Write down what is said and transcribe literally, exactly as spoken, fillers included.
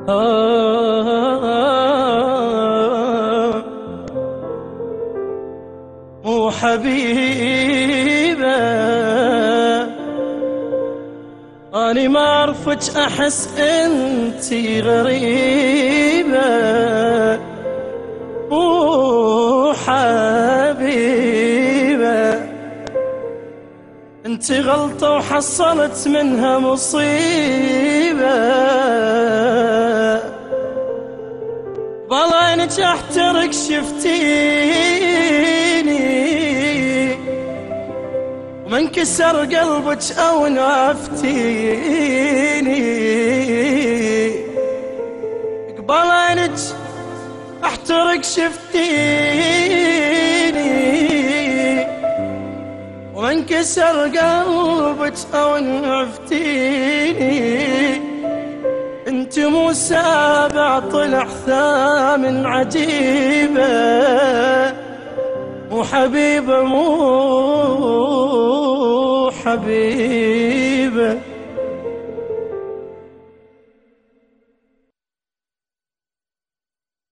آه مو حبيبة، أني ما أعرفك أحس أنتي غريبة. مو حبيبة، انتي غلطة وحصلت منها مصيبة. والله انك احترق شفتيني ومن كسر قلبك او نافتيني. قبل انك احترق شفتيني ومن كسر قلبك او نفتيني. انت مو سابع طلع ثامن عجيبة. مو حبيبة مو حبيبة.